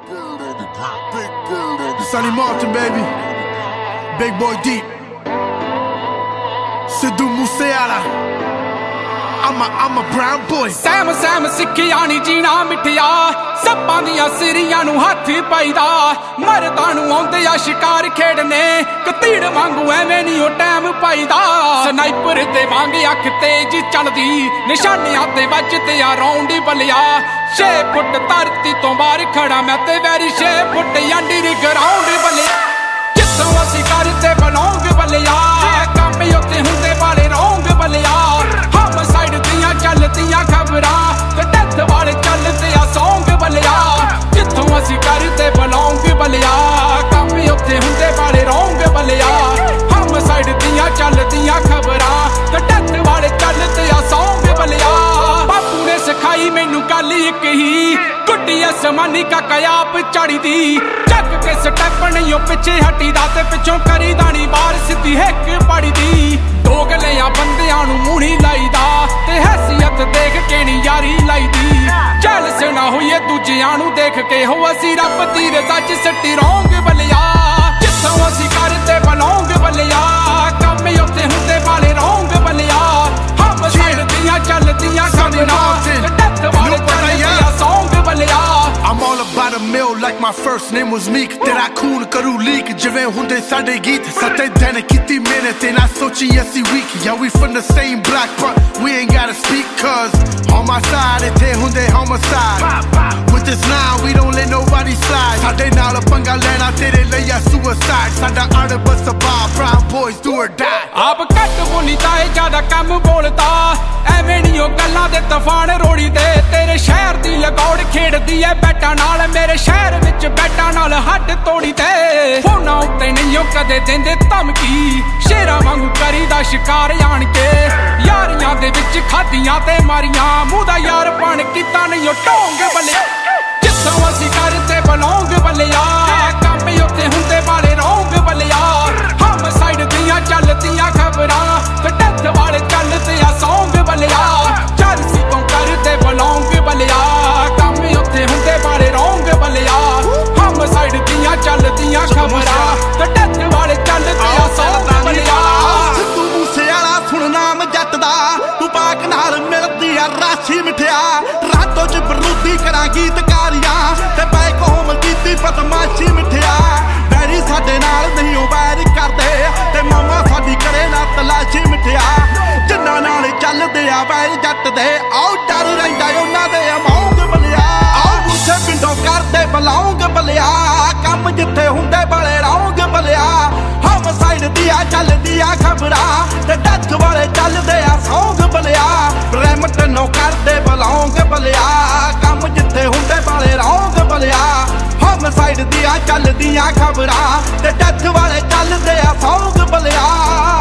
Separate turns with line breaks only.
Sonny Martin, baby. Big Boy Deep. Sidhu Moosewala. I'm a brown boy.
Sam सिक्खिया नी जीना मिठिया सप्पां दियां सिरियां नू हथ पाईदा मरदां नू आउंदे आ शिकार खेडने कतीड़ वांगू एवें नी ओ टाइम पाईदा स्नाइपर ते वांग अख तेज चलदी निशानियां ते वजदे आ राउंड बलिया 6 फुट धरती तो बाहर खड़ा मैं ते वैरी 6 फुट अंडर ग्राउंड बलिया जिथों असीं करदे बिलोंग बलिया काम उत्ते हुंदे वाले रौंग बलिया साइड दियां चलदियां खबरां ते डेथ वाले चलदे आ सॉन्ग बलिया जिथों असीं करदे बिलोंग बलिया काम उत्थे हुंदे वाले रौंग बलिया हम साइड दियां चलदियां खबरां ते डेथ वाले चलदे आ सॉन्ग बलिया बापू ने सिखाई मैनू गल इक ही गुड्डी असमानी का कयाप चढ़ी दी चक के स्टैप नहीं पिछे हटीदा ते पिछों करीदा नी बार सीधी हिक पड़ी दी दोगलियां बंदियां नू मूणी लाईदा ते हैसियत देख के नी यारी लाईदी जेलस ना होईए दूजियां नू देख के हो असीं रब दी रज़ा च सट्टी रौंग बलिया जिथों असीं करदे बिलोंग बलिया काम उत्ते हुंदे वाले रौंग बलिया हम साइड दियां चलदियां खबरां ते डेथ वाले चलदे आ सॉन्ग बलिया
I'm all about a meal like my first name was Meek तेरा खून करू लीक जिवें हुंदे साडे गीत सते दिन कीती मेहनत ते ना सोची असीं weak yeah we from the same block but we ain't gotta speak cause on my side इत्थे हुंदे homicide with this line we don't let nobody slide साडे नाल पंगा लेना तेरे ਲਈ आ suicide साडा अणबस survive brown boys do or die
आप घट बोलीदा है ज्यादा कम बोलदा एवें नी ओ गल्लां दे तूफान रोड़ी दे तेरे शहर दी लगौड़ खेड़दी है बैटां नाल मेरे शहर विच बैटां नाल हड्ड तोड़ी दे फोनां उत्ते नहीं ओ कदे देंदे धमकी शेरां वांगू करीदा शिकार आण के यारियां दे विच खादियां ते मारियां मूंह दा यार बण कीता नहीं ओ ढोंग बलिया जिथों असीं करदे बिलोंग बलिया काम उत्ते हुंदे वाले रौंग बलिया हम साइड दियां चलदियां खबरां ते डेथ वाले चलदे आ सॉन्ग बलिया जर्सी तो करदे बिलोंग बलिया काम उत्ते हुंदे वाले रौंग बलिया हम साइड दियां चलदियां खबरां ते डेथ वाले चलदे आ सॉन्ग बलिया
सिद्धू मूसेवाला सुन नाम जट दा तू पाक नाल मिलदी आ राशि मिठिया रातों च बरूदी करा गीतकारियां ते बैक होम कीती बदमाशी मिठिया बैरी साडे नाल नहीं ओ बैर करदे ते मामा साडी करे ना तलाशी मिठिया जिन्ना नाल चलदे आ बैर जट दे आओ डर रहिंदा उन्हां दे अमौंग बलिया आओ गुੱਸੇ पिंडों करदे बिलोंग बलिया काम जिथे हुंदे बड़े रौंग बलिया हम साइड दिया चलदिया खबरां ते डेथ वाले चलदे आ सॉन्ग बलिया ब्रैमटन करदे बिलोंग बलिया काम जिथे हुंदे बड़े रौंग बलिया हम साइड दिया चलदियां खबरां ते डेथ वाले चलदे आ सॉन्ग बलिया